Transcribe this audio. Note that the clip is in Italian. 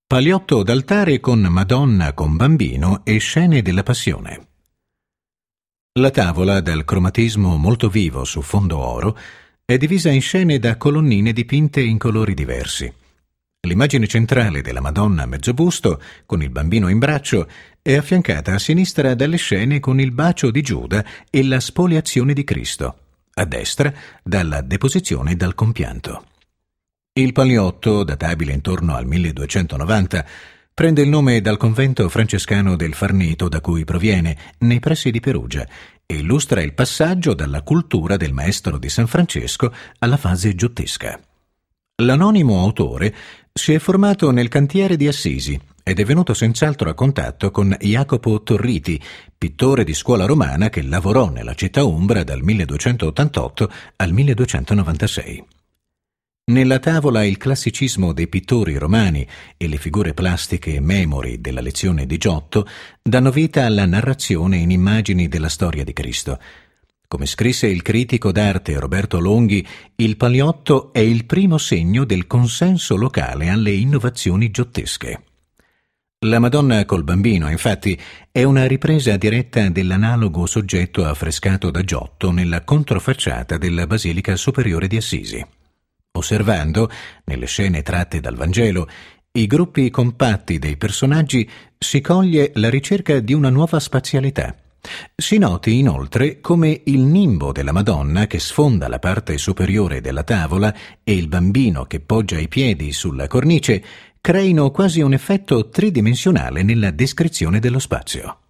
Paliotto d'altare con Madonna con bambino e scene della Passione. La tavola, dal cromatismo molto vivo su fondo oro, è divisa in scene da colonnine dipinte in colori diversi. L'immagine centrale della Madonna a mezzobusto, con il bambino in braccio, è affiancata a sinistra dalle scene con il bacio di Giuda e la spoliazione di Cristo, a destra dalla deposizione dal compianto. Il Paliotto, databile intorno al 1290, prende il nome dal convento francescano del Farneto da cui proviene, nei pressi di Perugia, e illustra il passaggio dalla cultura del maestro di San Francesco alla fase giottesca. L'anonimo autore si è formato nel cantiere di Assisi ed è venuto senz'altro a contatto con Jacopo Torriti, pittore di scuola romana che lavorò nella città umbra dal 1288 al 1296. Nella tavola il classicismo dei pittori romani e le figure plastiche memori della lezione di Giotto danno vita alla narrazione in immagini della storia di Cristo. Come scrisse il critico d'arte Roberto Longhi, il Paliotto è il primo segno del consenso locale alle innovazioni giottesche. La Madonna col bambino, infatti, è una ripresa diretta dell'analogo soggetto affrescato da Giotto nella controfacciata della Basilica Superiore di Assisi. Osservando, nelle scene tratte dal Vangelo, i gruppi compatti dei personaggi, si coglie la ricerca di una nuova spazialità. Si noti inoltre come il nimbo della Madonna che sfonda la parte superiore della tavola e il bambino che poggia i piedi sulla cornice creino quasi un effetto tridimensionale nella descrizione dello spazio.